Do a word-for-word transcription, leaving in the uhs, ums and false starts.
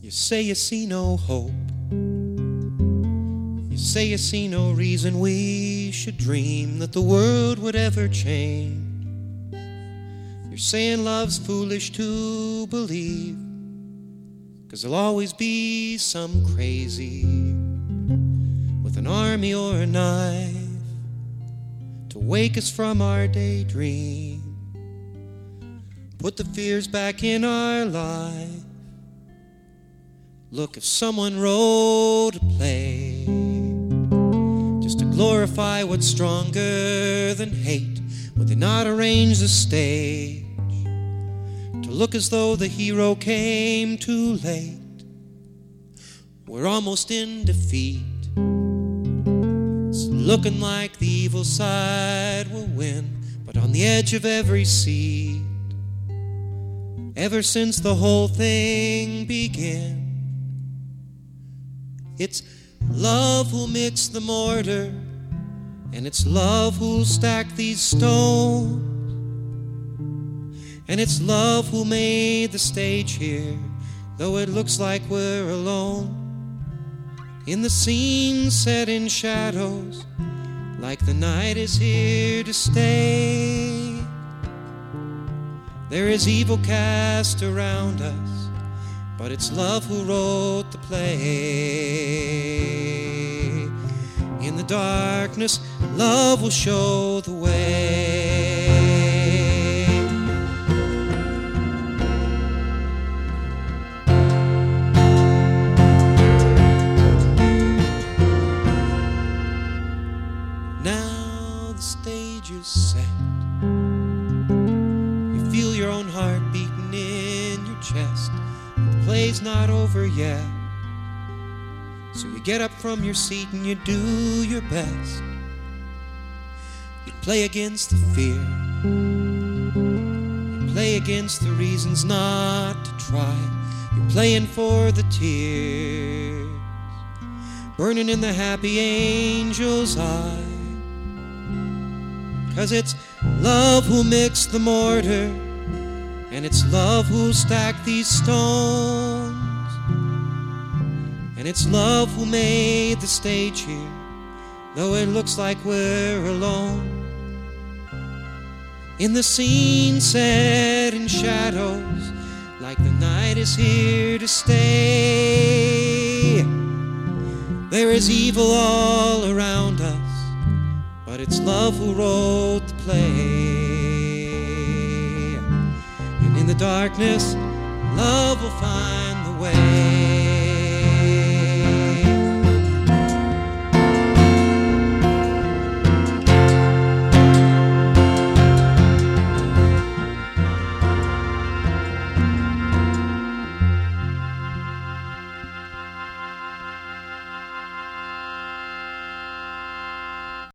You say you see no hope. You say you see no reason we should dream that the world would ever change. You're saying love's foolish to believe, 'cause there'll always be some crazy with an army or a knife to wake us from our daydream, put the fears back in our life. Look, if someone wrote a play just to glorify what's stronger than hate, would they not arrange the stage to look as though the hero came too late? We're almost in defeat. It's looking like the evil side will win, but on the edge of every seat, ever since the whole thing began, it's love who'll mix the mortar, and it's love who'll stack these stones, and it's love who made the stage here, though it looks like we're alone. In the scene set in shadows, like the night is here to stay. There is evil cast around us, but it's love who wrote the play. In the darkness, love will show the way. Now the stage is set. You feel your own heart beating in your chest. The play's not over yet, so you get up from your seat and you do your best. You play against the fear, you play against the reasons not to try. You're playing for the tears burning in the happy angel's eye, 'cause it's love who mixed the mortar, and it's love who'll stack these stones, and it's love who made the stage here, though it looks like we're alone. In the scene set in shadows, like the night is here to stay. There is evil all around us, but it's love who wrote the play. In the darkness, love will find